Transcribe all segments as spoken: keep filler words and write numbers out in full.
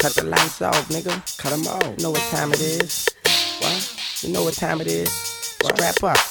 Cut the lights off, nigga. Cut them off. You know what time it is? What? You know what time it is? Strap up.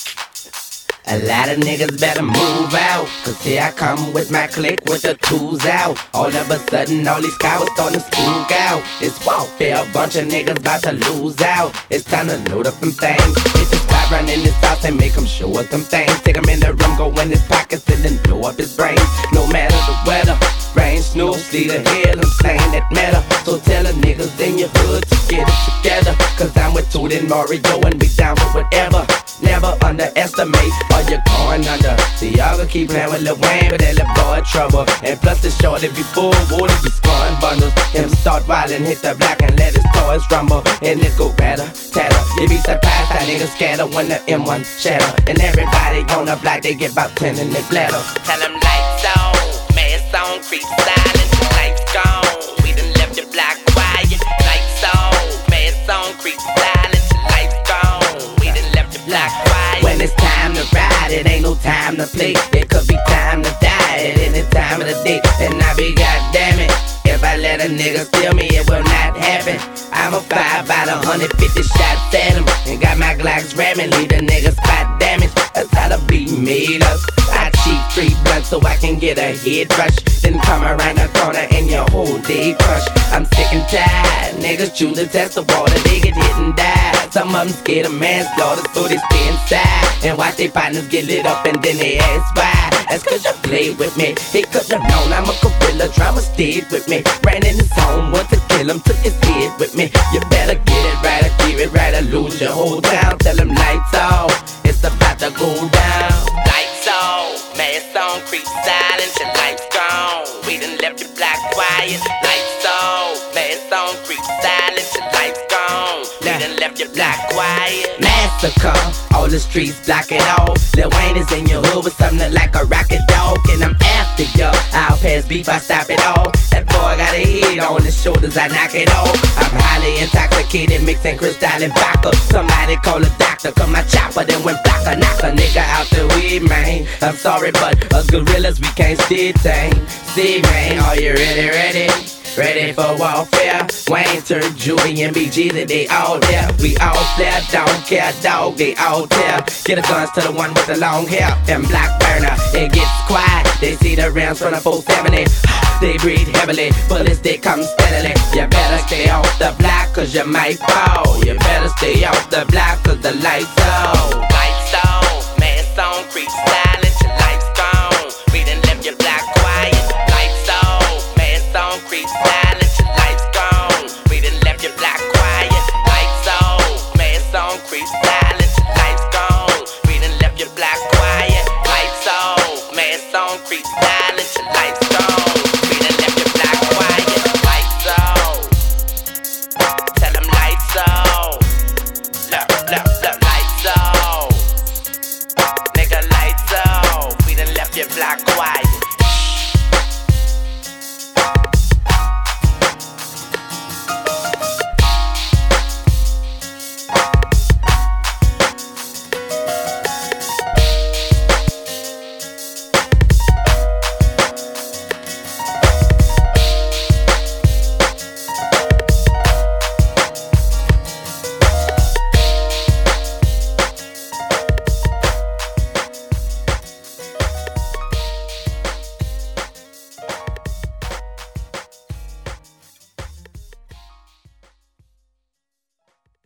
A lot of niggas better move out, cause here I come with my clique with the tools out. All of a sudden all these cowards starting to spook out. It's warfare, a bunch of niggas about to lose out. It's time to load up them things. Hit the spot running this house and make them show us them things. Take them in the room, go in his pockets and then blow up his brains. No matter the weather, rain, snow, sleet, or hail, I'm saying that matter. So tell the niggas in your hood to get it together, cause I'm with Toot and Mario and be down for whatever. Never underestimate or you're going under. See, y'all gon' keep playing with Lil Wayne, but that little boy trouble. And plus the shorty be full, water be scoring bundles. Him start wildin', hit the block and let his toys rumble. And it go batter, tatter. You be surprised how niggas scatter when the M one shatter. And everybody on the block, they get about ten in their bladder. Tell them lights on, mask on, creep silent, lights gone. We done left your block quiet. Lights on, mask on, creep silent, lights gone. We done left your block quiet. When it's time to ride, it ain't no time to play. It could be time to die at any time of the day. And I be goddamn it, if I let a nigga steal me, it will not happen. I'm a five by the one hundred fifty shots at him, and got my Glocks ramming, leave the nigga spot damage. That's how the beat made us. I cheat three blunts so I can get a head rush, then come around the corner and your whole day crush. I'm sick and tired, niggas choose to test the water, they get hit and die. Some of them scared of manslaughter, so they stay inside and watch their partners get lit up and then they ask why. That's cause you played with me. He couldn't have known I'm a gorilla, drama stayed with me. Ran in his home, want to kill him, took his head with me. You better get it right or keep it right or lose your whole town. Tell them lights off, it's about to go down. Lights on, mask on, creep silent, your lights gone. We done left your block quiet. Lights on, mask on, creep silent, your lights gone. We done left your block quiet. Massacre, all the streets block it off. Lil Wayne is in your hood with something like a rocket dog, and I'm after ya. I'll pass beef, I stop it all. That boy got a head on his shoulders, I knock it off. I'm highly intoxicated, mixing crystal and vodka. Somebody call a doctor, cause my chopper then went blocker. Knock a nigga out the weed, man. I'm sorry, but us gorillas, we can't steer thing. See, man, are you ready, ready? Ready for warfare? Wayne turned Julie and B G, that they all there. We all there, don't care, dog, they all there. Get the guns to the one with the long hair and black burner. It gets quiet, they see the rounds from the four seventy. They breathe heavily, bullets they come steadily. You better stay off the block cause you might fall. You better stay off the block cause the lights on. Lights on, mask on, creep silent, your lights gone. We done left your block quiet. Lights on, mask on, creep silent, your lights gone. We done left your block quiet. Lights on, mask on, creep silent, your lights gone. We done left your block quiet. Lights on, mask on, creep silent, your lights gone. We done left your block quiet.